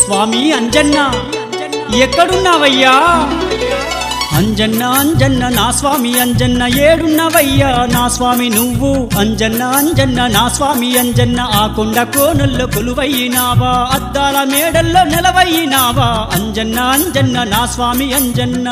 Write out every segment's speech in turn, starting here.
స్వామి అంజన్న ఎక్కడున్నావయ్యా? అంజన్న అంజన్న నా స్వామి అంజన్న ఏడున్నవయ్యా నా స్వామి నువ్వు? అంజన్న అంజన్న నా స్వామి అంజన్న ఆ కొండ కోనల్లో కొలువైనావా, అద్దాల మేడల్లో నెలవైనావా? అంజన్న అంజన్న నా స్వామి అంజన్న.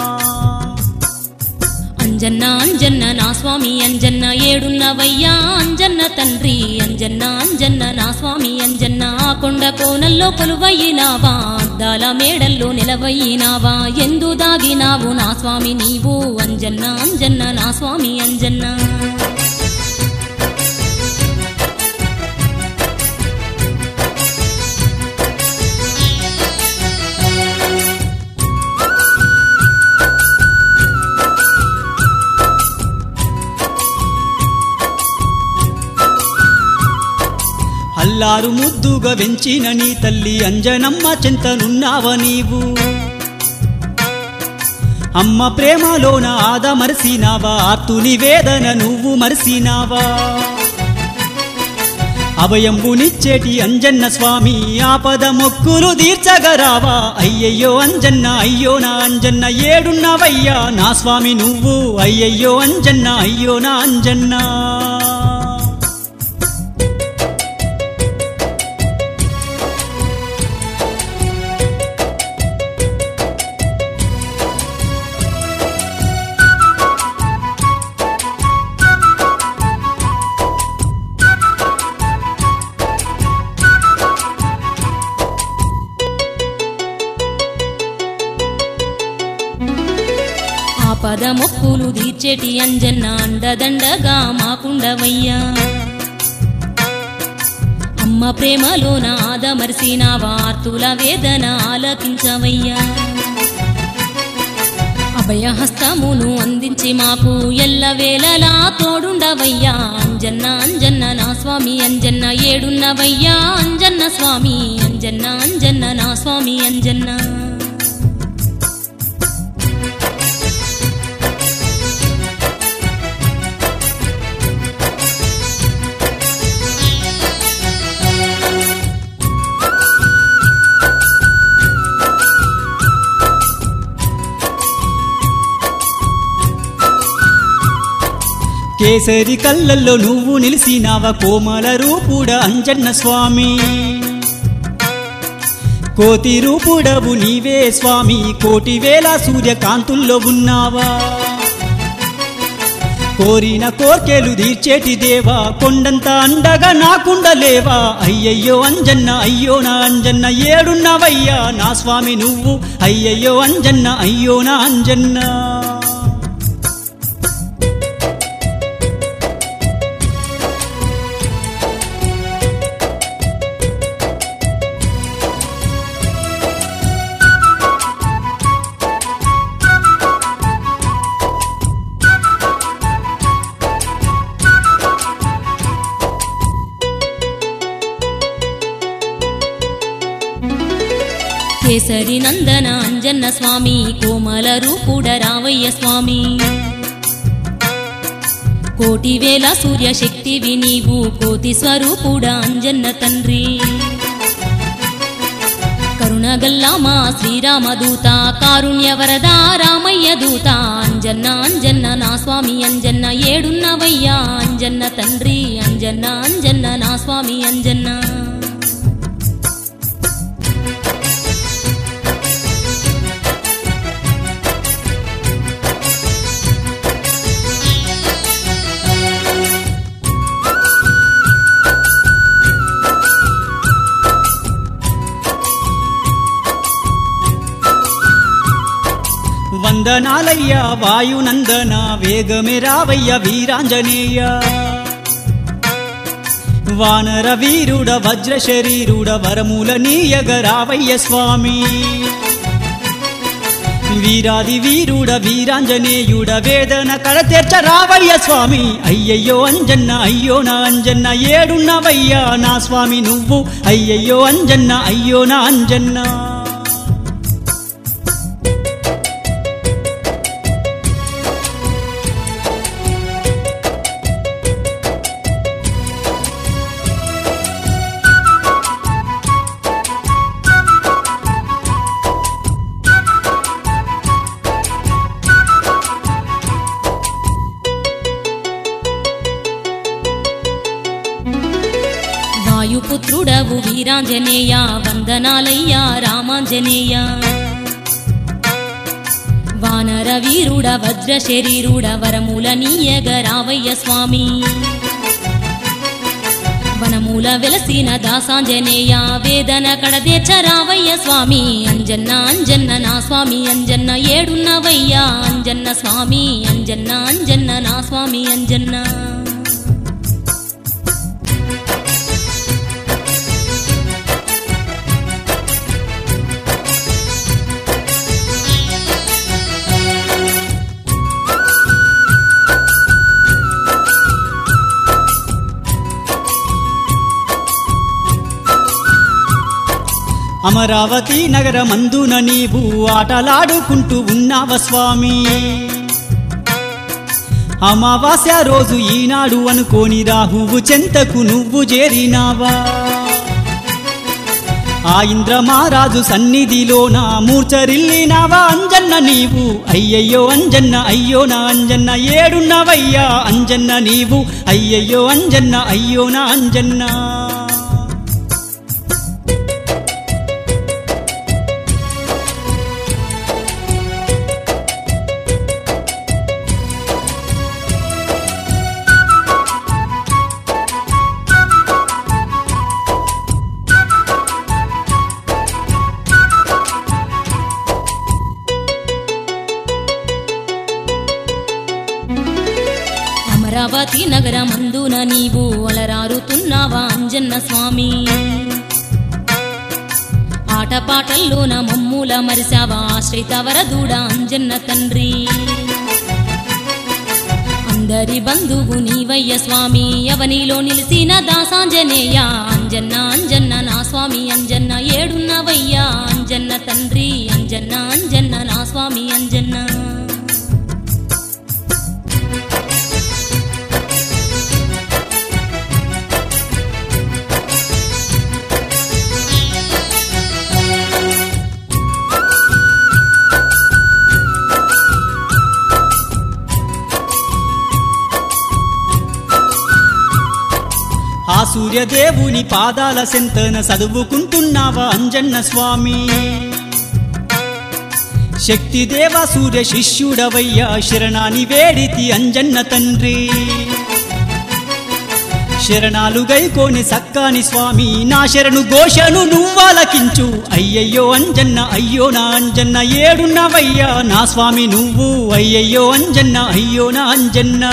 అంజన్న అంజన్న నా స్వామి అంజన్న ఏడున్నవయ్యా అంజన్న తండ్రి. అంజన్న అంజన్న నా స్వామి అంజన్న ఆ కొండ కోనల్లో కొలువైనావా, అద్దాల మేడల్లో నిలవైనావా? ఎందు దాగినావు నా స్వామి నీవు? అంజన్న అంజన్న నా స్వామి అంజన్న. అల్లారు ముద్దుగా వెంచిన నీ తల్లి అంజనమ్మ చెంతనున్నావ నీవు. అమ్మ ప్రేమలోన ఆదమరిసినావా, ఆర్తుని వేదన నువ్వు మరిసినావా? అభయంబునిచ్చేటి అంజన్న స్వామి ఆపద మొక్కులు తీర్చగరావా? అయ్యయ్యో అంజన్న అయ్యో నా అంజన్న ఏడున్నవయ్యా నా స్వామి నువ్వు? అయ్యయ్యో అంజన్న అయ్యో నా అంజన్న. ఆపద మొక్కులు తీర్చేటి అంజన్న అండదండగా మాకుండవయ్యా. అమ్మ ప్రేమలోన ఆదమరిసినావా, ఆర్తుల వేదన ఆలకించవయ్యా. అభయహస్తమును అందించి మాకు ఎల్లవేళలా తోడుండవయ్యా. అంజన్న అంజన్న నా స్వామి అంజన్న ఏడున్నవయ్యా అంజన్న స్వామి. అంజన్న అంజన్న నా స్వామి అంజన్న. కేసరి కళ్ళల్లో నువ్వు నిలిసినావ కోమల రూపుడ అంజన్న స్వామి. కోటి రూపుడవు నీవే స్వామి, కోటి వేల సూర్యకాంతుల్లో ఉన్నావా? కోరిన కోర్కెలు తీర్చేటి దేవా, కొండంత అండగా నాకుండలేవా? అయ్యయ్యో అంజన్న అయ్యో నా అంజన్న ఏడున్నవయ్యా నా స్వామి నువ్వు? అయ్యయ్యో అంజన్న అయ్యో నా అంజన్న. కేసరి నందన అంజన్న స్వామి, కోమల రూపుడ రావయ్య స్వామి. కోటి వేల సూర్య శక్తివి నీవు, కోటి స్వరూపుడ అంజన్న తండ్రి. కరుణగల్లా మా శ్రీరామదూత, కారుణ్య వరద రామయ్య దూత. అంజన్న అంజన్న నా స్వామి అంజన్న ఏడున్నవయ్యా అంజన్న తండ్రి. అంజన్న అంజన్న నా స్వామి అంజన్న. వందనాలయ్యా వాయునందన వేగమే రావయ్య వీరాంజనేయ. వానర వీరుడ వజ్ర శరీరుడ వరముల నీయగ రావయ్య స్వామి. వీరాది వీరుడ వీరాంజనేయుడ వేదన కడతెర్చ రావయ్య స్వామి. అయ్యయ్యో అంజన్న అయ్యో నా అంజన్న ఏడున్నవయ్యా నా స్వామి నువ్వు? అయ్యయ్యో అంజన్న అయ్యో నా అంజన్న. వీరాంజనేయ వందనాలయ్యా రామాంజనేయ వానర వీరుడ వజ్ర శరీరుడ వరముల నీయగ రావయ్య స్వామి వనమూల వెలసిన దాసాంజనేయ వేదన కడదేచ రావయ్య స్వామి అంజన్న అంజన్న నా స్వామి అంజన్న ఏడున్నవయ్యా అంజన్న స్వామి అంజన్న అంజన్న నా స్వామి అంజన్న అమరావతి నగరమందున నీవు ఆటలాడుకుంటూ ఉన్నావ స్వామి అమావాస్య రోజు ఈనాడు అనుకోని రాహువు చెంతకు నువ్వు చేరినావా ఆ ఇంద్రమహారాజు సన్నిధిలోన మూర్చరిల్లినావా అంజన్న నీవు అయ్యయ్యో అంజన్న అయ్యో నా అంజన్న ఏడున్నవయ్యా అంజన్న నీవు అయ్యయ్యో అంజన్న అయ్యో నా అంజన్న అమరావతి నగరమందున నీవు అలరారుతున్నావా అంజన్న స్వామి ఆటపాటల్లోన మమ్ముల మరిసావా ఆశ్రిత వరదూడ అంజన్న తండ్రి అందరి బంధువు నీవయ్య స్వామి అవనిలో నిలిసిన దాసాంజనేయ అంజన్న అంజన్న నా స్వామి అంజన్న ఏడున్నవయ్యా అంజన్న తండ్రి అంజన్న అంజన్న నా స్వామి అంజన్న ఆ సూర్యదేవుని పాదాల సెంతన చదువుకుంటున్నావా అంజన్న స్వామి శక్తిదేవ సూర్య శిష్యుడవయ్యా శరణాని వేడితి అంజన్న తండ్రి శరణాలు గైకోని సక్కాని స్వామి నా శరణు ఘోషను నువ్వాలకించు అయ్యయ్యో అంజన్న అయ్యో నా అంజన్న ఏడున్నవయ్యా నా స్వామి నువ్వు అయ్యయ్యో అంజన్న అయ్యో నా అంజన్న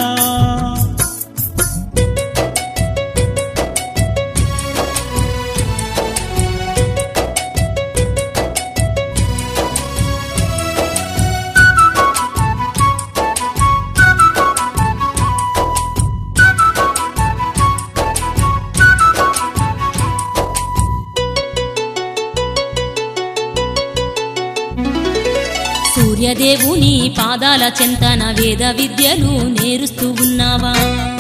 సూర్యదేవుని పాదాల చెంతన వేద విద్యలు నేరుస్తూ ఉన్నావా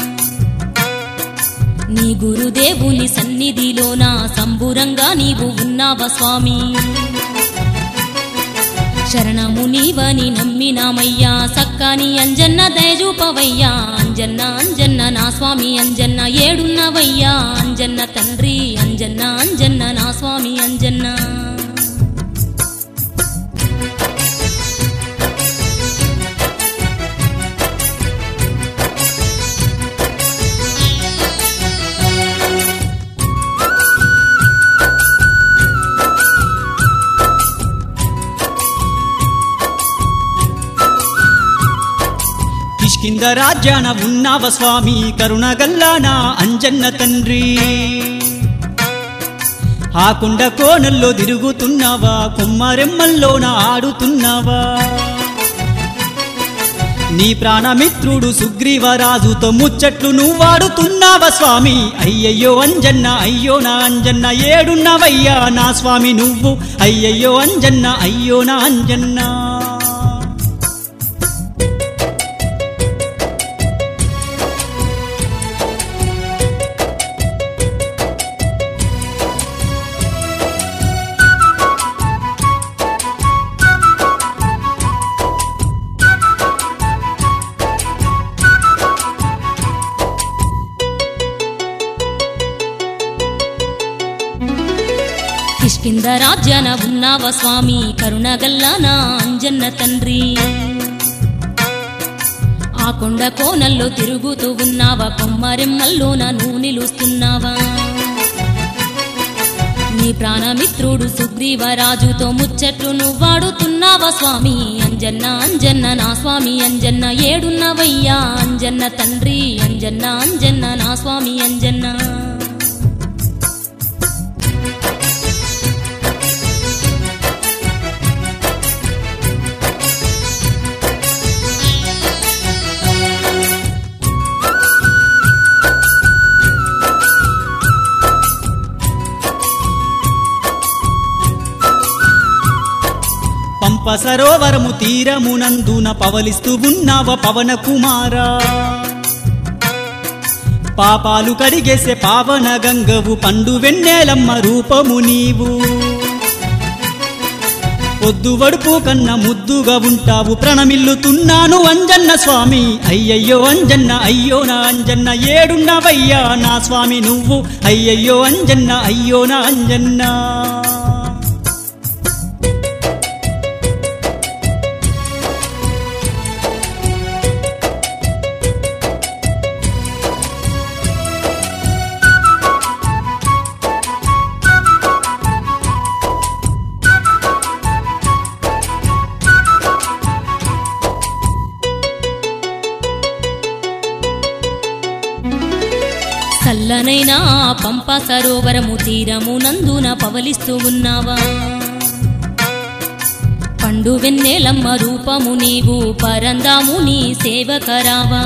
నీ గురుదేవుని సన్నిధిలోన సంబురంగా నీవు ఉన్నావా స్వామి శరణము నీవని నమ్మినామయ్యా సక్కాని అంజన్న దయజూపవయ్యా అంజన్న అంజన్న నా స్వామి అంజన్న ఏడున్నవయ్యా అంజన్న తండ్రి అంజన్న అంజన్న నా స్వామి అంజన్న కిష్కింద రాజ్యాన ఉన్నావ స్వామి కరుణగల్లానా అంజన్న తండ్రి ఆ కొండ కోనల్లో తిరుగుతున్నావా కొమ్మరెమ్మల్లోన ఆడుతున్నావా నీ ప్రాణమిత్రుడు సుగ్రీవరాజుతో ముచ్చట్లు నువ్వాడుతున్నావా స్వామి అయ్యయ్యో అంజన్న అయ్యో నా అంజన్న ఏడున్నవయ్యా నా స్వామి నువ్వు అయ్యయ్యో అంజన్న అయ్యో నా అంజన్న కిష్కింద రాజ్యాన ఉన్నావ స్వామి కరుణగల్ల నా అంజన్న తండ్రి ఆ కొండ కోనల్లో తిరుగుతూ ఉన్నావా కొమ్మరెమ్మల్లోన నువ్వు నిలుస్తున్నావా నీ ప్రాణమిత్రుడు సుగ్రీవరాజుతో ముచ్చట్లు నువ్వాడుతున్నావా స్వామి అంజన్న అంజన్న నా స్వామి అంజన్న ఏడున్నవయ్యా అంజన్న తండ్రి అంజన్న అంజన్న నా స్వామి అంజన్న పంప సరోవరము తీరమునందున పవలిస్తూ ఉన్నావ పవన కుమారా పాపాలు కడిగేసే పావన గంగవు పండు వెన్నెలమ్మ రూపము నీవు పొద్దు వడుపు కన్న ముద్దుగా ఉంటావు ప్రణమిల్లుతున్నాను అంజన్న స్వామి అయ్యయ్యో అంజన్న అయ్యో నా అంజన్న ఏడున్నవయ్యా నా స్వామి నువ్వు అయ్యయ్యో అంజన్న అయ్యో నా అంజన్న చల్లనైనా పంప సరోవరము తీరమునందున పవలిస్తూ ఉన్నావా పండు వెన్నెలమ్మ రూపము నీవు పరందాము నీ సేవకరావా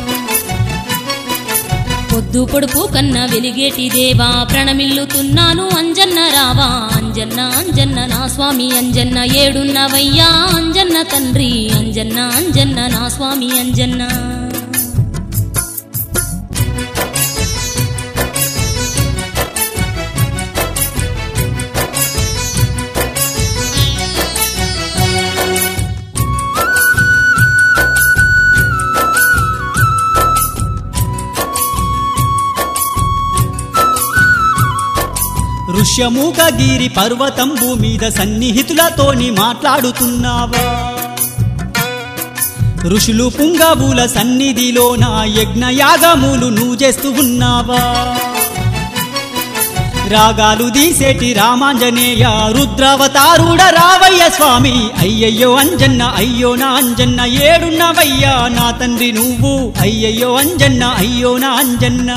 పొద్దు పొడుపు కన్న వెలిగేటి దేవా ప్రణమిల్లుతున్నాను అంజన్న రావా అంజన్న అంజన్న నా స్వామి అంజన్న ఏడున్నవయ్యా అంజన్న తండ్రి అంజన్న అంజన్న నా స్వామి అంజన్న ఋష్యమూకగిరి పర్వతంబు మీద సన్నిహితులతోని మాట్లాడుతున్నావా ఋషులు పుంగవుల సన్నిధిలోన యజ్ఞయాగములు నువ్వు చేస్తూ ఉన్నావా రాగాలు దీసేటి రామాంజనేయ రుద్రావతారుడ రావయ్య స్వామి అయ్యయ్యో అంజన్న అయ్యో నా అంజన్న ఏడున్నవయ్యా నా తండ్రి నువ్వు అయ్యయ్యో అంజన్న అయ్యో నా అంజన్న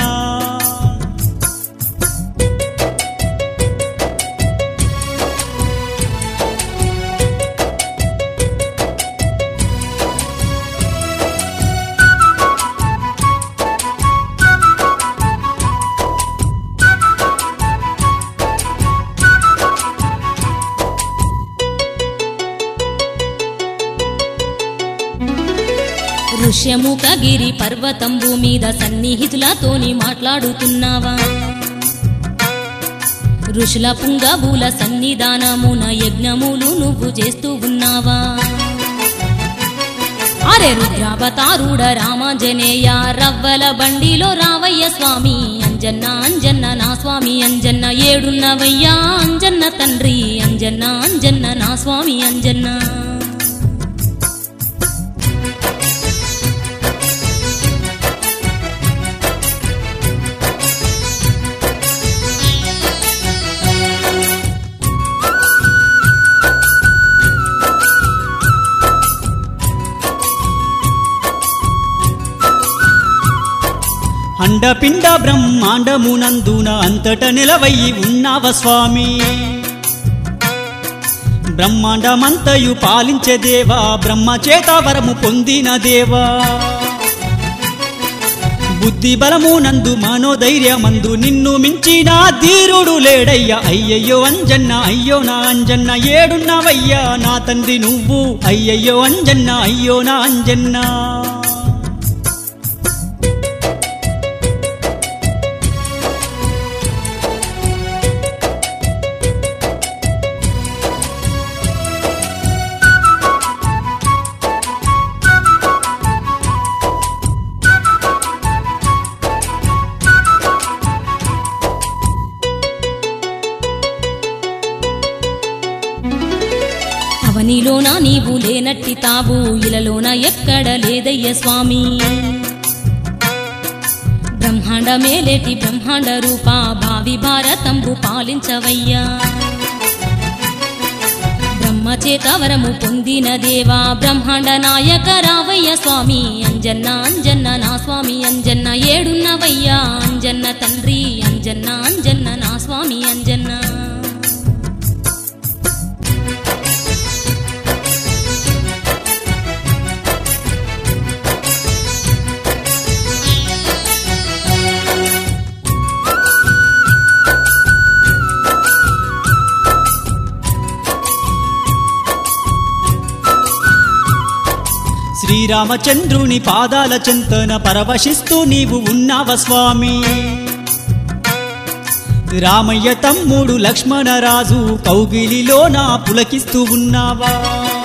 ఋష్యముఖగిరి పర్వతంబు మీద సన్నిహితులతోని మాట్లాడుతున్నావా ఋషుల పుంగవుల సన్నిధానమున యజ్ఞములు నువ్వు చేస్తూ ఉన్నావా అరే రుద్రావతారుడ రామాంజనేయ రవ్వల బండిలో రావయ్య స్వామి అంజన్న అంజన్న నా స్వామి అంజన్న ఏడున్నవయ్యా అంజన్న తండ్రి అంజన్న అంజన్న నా స్వామి అంజన్న అండపిండ బ్రహ్మాండమునందున అంతట నిలవయ్యి ఉన్నావ స్వామి బ్రహ్మాండమంతయు పాలించే దేవా బ్రహ్మచేత వరము పొందిన దేవా బుద్ధి బలమునందు మనోధైర్యమందు నిన్ను మించిన ధీరుడు లేడయ్యా అయ్యయ్యో అంజన్న అయ్యో నా అంజన్న ఏడున్నవయ్యా నా తండ్రి నువ్వు అయ్యయ్యో అంజన్న అయ్యో నా అంజన్న వెలుగుతావు ఇలలోన ఎక్కడ లేదయ్య స్వామి బ్రహ్మాండ మేలేటి బ్రహ్మాండ రూప భావి భారతంబు పాలించవయ్యా బ్రహ్మచేత వరము పొందిన దేవా బ్రహ్మాండ నాయక రావయ్య స్వామి అంజన్న అంజన్న నా స్వామి అంజన్న ఏడున్నవయ్యా అంజన్న తండ్రి అంజన్న అంజన్న నా స్వామి అంజన్న శ్రీరామచంద్రుని పాదాల చెంతన పరవశిస్తూ నీవు ఉన్నావ స్వామి రామయ్య తమ్ముడు లక్ష్మణరాజు కౌగిలిలోన పులకిస్తూ ఉన్నావా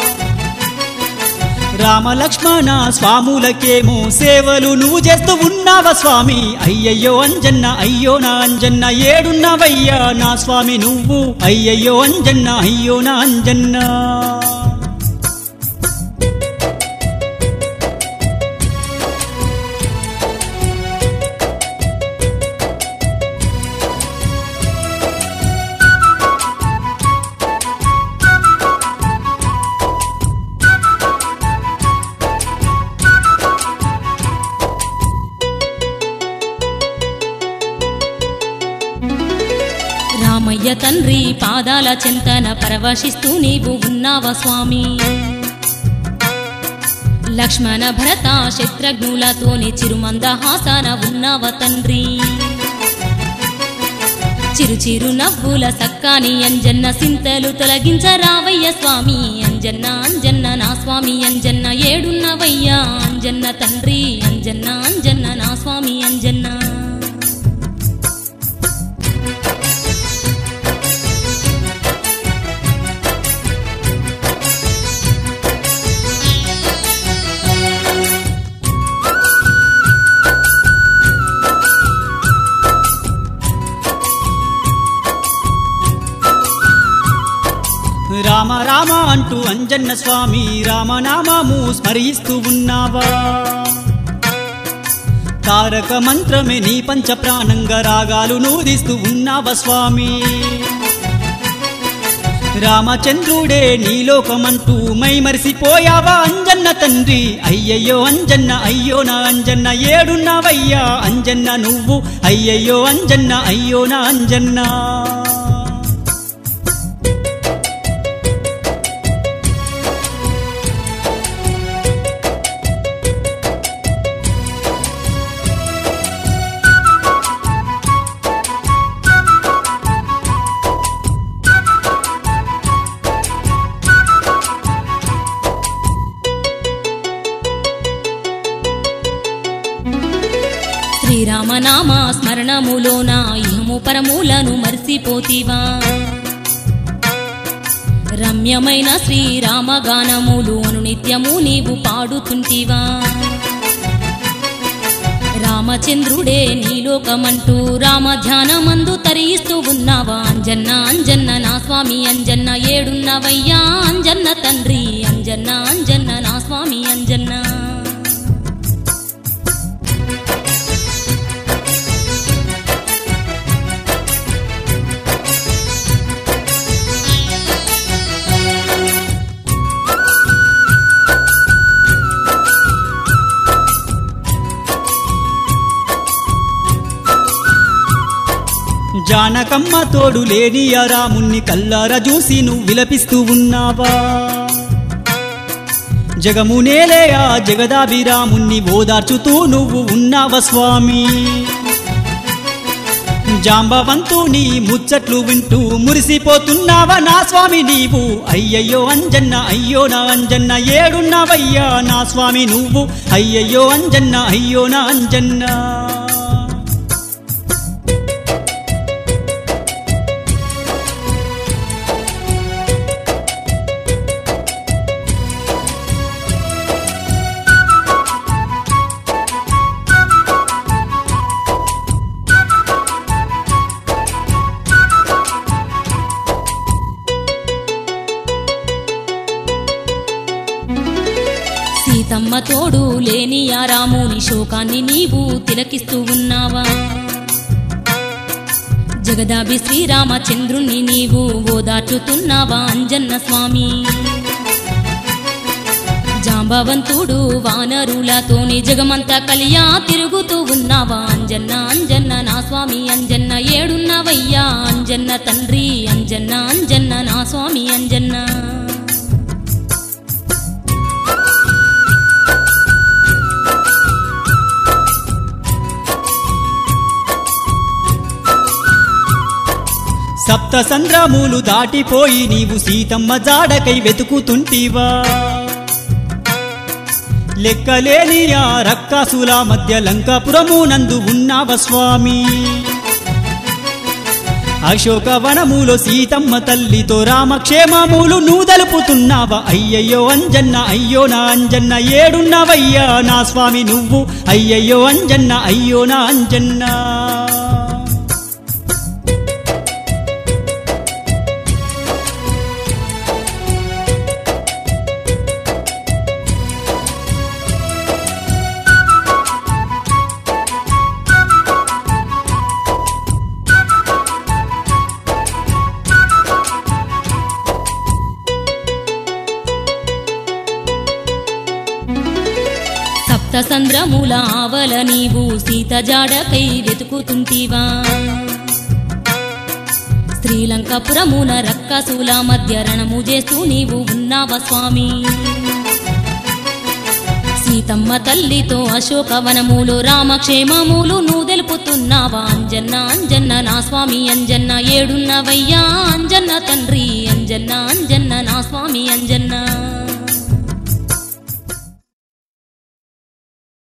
రామ లక్ష్మణ స్వాములకేమో సేవలు నువ్వు చేస్తూ ఉన్నావా స్వామి అయ్యయ్యో అంజన్న అయ్యో నా అంజన్న ఏడున్నవయ్యా నా స్వామి నువ్వు అయ్యయ్యో అంజన్న అయ్యో నా అంజన్న రామయ్య తండ్రి పాదాల చెంతన పరవశిస్తూ నీవు ఉన్నావా స్వామి లక్ష్మణ భరత శత్రుఘ్నులతోని చిరుమందహాసన ఉన్నావా తండ్రి చిరు చిరు నవ్వుల సక్కాని అంజన్న సింతలు తొలగించరావయ్య స్వామి అంజన్న అంజన్న నా స్వామి అంజన్న ఏడున్నవయ్యా అంజన్న తండ్రి అంజన్న అంజన్న నా స్వామి అంజన్న రామ రామ అంటూ అంజన్న స్వామి రామనామము స్మరిస్తూ ఉన్నావా తారక మంత్రమే నీ పంచ ప్రాణంగా రాగాలు నూదిస్తూ ఉన్నావా స్వామి రామచంద్రుడే నీలోకమంటూ మైమరిసిపోయావా అంజన్న తండ్రి అయ్యయ్యో అంజన్న అయ్యో నా అంజన్న ఏడున్నావయ్యా అంజన్న నువ్వు అయ్యయ్యో అంజన్న అయ్యో నా అంజన్న శ్రీరామనామ స్మరణములోన ఇహము పరములను మరిసిపోతివా రమ్యమైన శ్రీరామగానములు అనునిత్యము నీవు పాడుతుంటివా రామచంద్రుడే నీలోకమంటూ రామ ధ్యానమందు తరిస్తూ ఉన్నావా అంజన్న అంజన్న నా స్వామి అంజన్న ఏడున్నవయ్యా అంజన్న తండ్రి అంజన్న అంజన్న నా స్వామి అంజన్న జానకమ్మ తోడు లేని ఆ రాముణ్ణి కల్లారా చూసి నువ్వు విలపిస్తూ ఉన్నావా జగమునేలే ఆ జగదాభిరాముణ్ణి ఓదార్చుతూ నువ్వు ఉన్నావా స్వామి జాంబవంతుని ముచ్చట్లు వింటూ మురిసిపోతున్నావా నా స్వామి నీవు అయ్యయ్యో అంజన్న అయ్యో నా అంజన్న ఏడున్నావయ్యా నా స్వామి నువ్వు అయ్యయ్యో అంజన్న అయ్యో నా అంజన్న సీతమ్మ తోడు లేని ఆ రాముని శోకాన్ని నీవు తిలకిస్తూ ఉన్నావా జగదాభి శ్రీరామచంద్రుణ్ణి నీవు ఓదార్చుతున్నావా అంజన్న స్వామి జాంబవంతుడు వానరులతోని జగమంతా కలియా తిరుగుతూ ఉన్నావా అంజన్న అంజన్న నా స్వామి అంజన్న ఏడున్నవయ్యా అంజన్న తండ్రి అంజన్న అంజన్న నా స్వామి అంజన్న సప్త సంద్రములు దాటిపోయి నీవు సీతమ్మ జాడకై వెతుకుతుంటివా లెక్కలేని ఆ రక్కసుల మధ్య లంకాపురమునందు ఉన్నావ స్వామి అశోకవనములో సీతమ్మ తల్లితో రామక్షేమములు నువ్వు తెలుపుతున్నావా అయ్యయ్యో అంజన్న అయ్యో నా అంజన్న ఏడున్నవయ్యా నా స్వామి నువ్వు అయ్యయ్యో అంజన్న అయ్యో నా అంజన్న సంద్రముల ఆవల నీవు సీత జాడకై వెతుకుతుంటివా శ్రీలంకపురమున రక్కసుల మధ్య రణము చేస్తూ నీవు ఉన్నావా స్వామి సీతమ్మ తల్లితో అశోకవనములో రామక్షేమములు నువ్వు తెలుపుతున్నావా అంజన్న అంజన్న నా స్వామి అంజన్న ఏడున్నవయ్యా అంజన్న తండ్రి అంజన్న అంజన్న నా స్వామి అంజన్న